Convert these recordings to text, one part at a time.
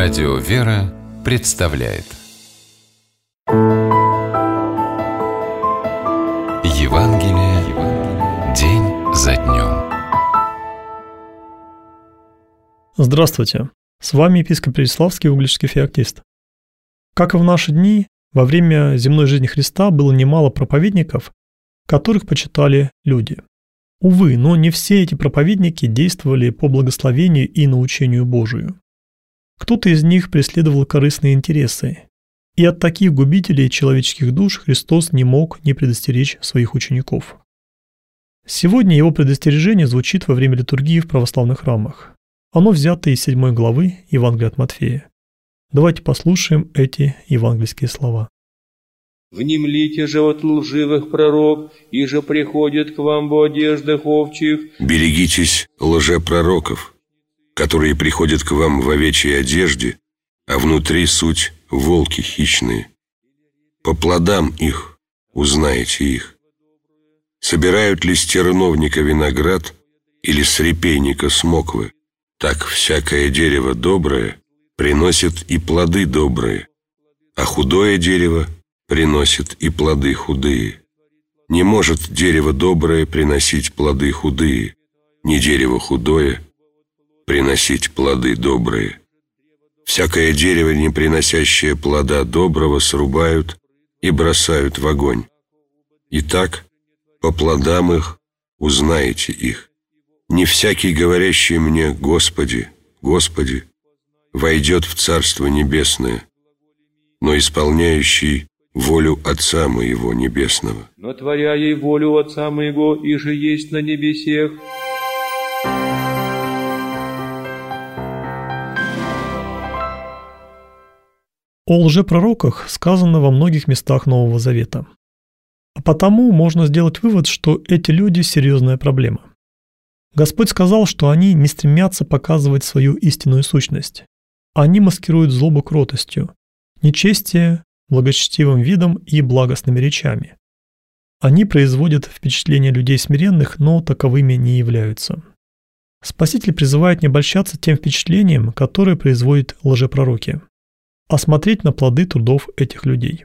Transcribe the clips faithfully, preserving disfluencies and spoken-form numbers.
Радио «Вера» представляет Евангелие, Евангелие день за днем. Здравствуйте! С вами епископ Переславский, угличский феоктист. Как и в наши дни, во время земной жизни Христа было немало проповедников, которых почитали люди. Увы, но не все эти проповедники действовали по благословению и научению Божию. Кто-то из них преследовал корыстные интересы, и от таких губителей человеческих душ Христос не мог не предостеречь своих учеников. Сегодня его предостережение звучит во время литургии в православных храмах. Оно взято из седьмой главы Евангелия от Матфея. Давайте послушаем эти евангельские слова. «Внемлите же от лживых пророк, и же приходят к вам в одеждах овчих». «Берегитесь лжепророков, которые приходят к вам в овечьей одежде, а внутри суть волки хищные. По плодам их узнаете их. Собирают ли с терновника виноград или с репейника смоквы? Так всякое дерево доброе приносит и плоды добрые, а худое дерево приносит и плоды худые. Не может дерево доброе приносить плоды худые, ни дерево худое приносить плоды добрые. Всякое дерево, не приносящее плода доброго, срубают и бросают в огонь. Итак, по плодам их узнаете их. Не всякий, говорящий мне: Господи, Господи, войдет в Царство Небесное, но исполняющий волю Отца Моего Небесного. Но творя ей волю Отца Моего, и же есть на небесех». О лжепророках сказано во многих местах Нового Завета. А потому можно сделать вывод, что эти люди – серьезная проблема. Господь сказал, что они не стремятся показывать свою истинную сущность. Они маскируют злобу кротостью, нечестие благочестивым видом и благостными речами. Они производят впечатление людей смиренных, но таковыми не являются. Спаситель призывает не обольщаться тем впечатлением, которое производят лжепророки, а смотреть на плоды трудов этих людей.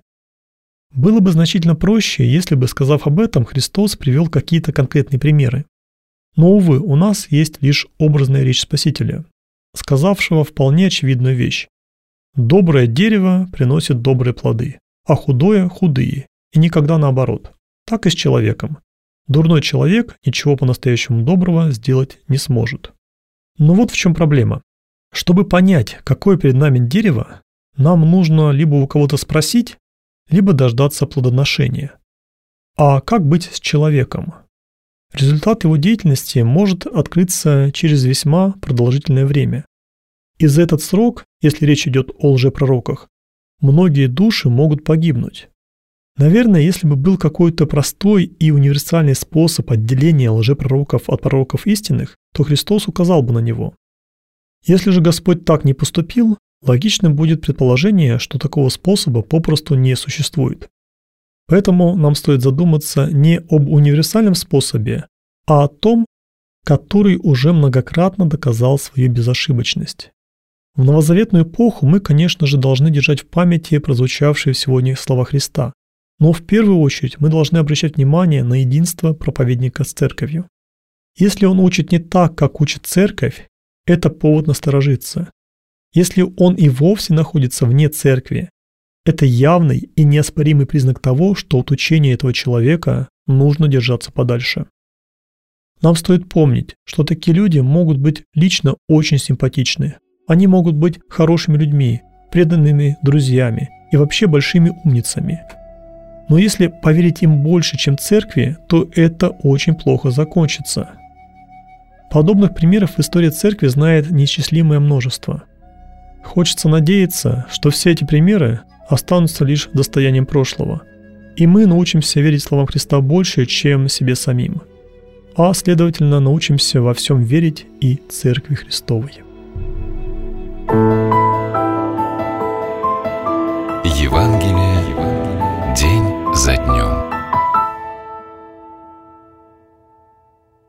Было бы значительно проще, если бы, сказав об этом, Христос привел какие-то конкретные примеры. Но, увы, у нас есть лишь образная речь Спасителя, сказавшего вполне очевидную вещь. Доброе дерево приносит добрые плоды, а худое – худые, и никогда наоборот. Так и с человеком. Дурной человек ничего по-настоящему доброго сделать не сможет. Но вот в чем проблема. Чтобы понять, какое перед нами дерево, нам нужно либо у кого-то спросить, либо дождаться плодоношения. А как быть с человеком? Результат его деятельности может открыться через весьма продолжительное время. И за этот срок, если речь идет о лжепророках, многие души могут погибнуть. Наверное, если бы был какой-то простой и универсальный способ отделения лжепророков от пророков истинных, то Христос указал бы на него. Если же Господь так не поступил, логичным будет предположение, что такого способа попросту не существует. Поэтому нам стоит задуматься не об универсальном способе, а о том, который уже многократно доказал свою безошибочность. В новозаветную эпоху мы, конечно же, должны держать в памяти прозвучавшие сегодня слова Христа, но в первую очередь мы должны обращать внимание на единство проповедника с церковью. Если он учит не так, как учит церковь, это повод насторожиться. Если он и вовсе находится вне церкви, это явный и неоспоримый признак того, что от учения этого человека нужно держаться подальше. Нам стоит помнить, что такие люди могут быть лично очень симпатичны. Они могут быть хорошими людьми, преданными друзьями и вообще большими умницами. Но если поверить им больше, чем церкви, то это очень плохо закончится. Подобных примеров в истории церкви знает неисчислимое множество. Хочется надеяться, что все эти примеры останутся лишь достоянием прошлого, и мы научимся верить словам Христа больше, чем себе самим, а, следовательно, научимся во всем верить и Церкви Христовой.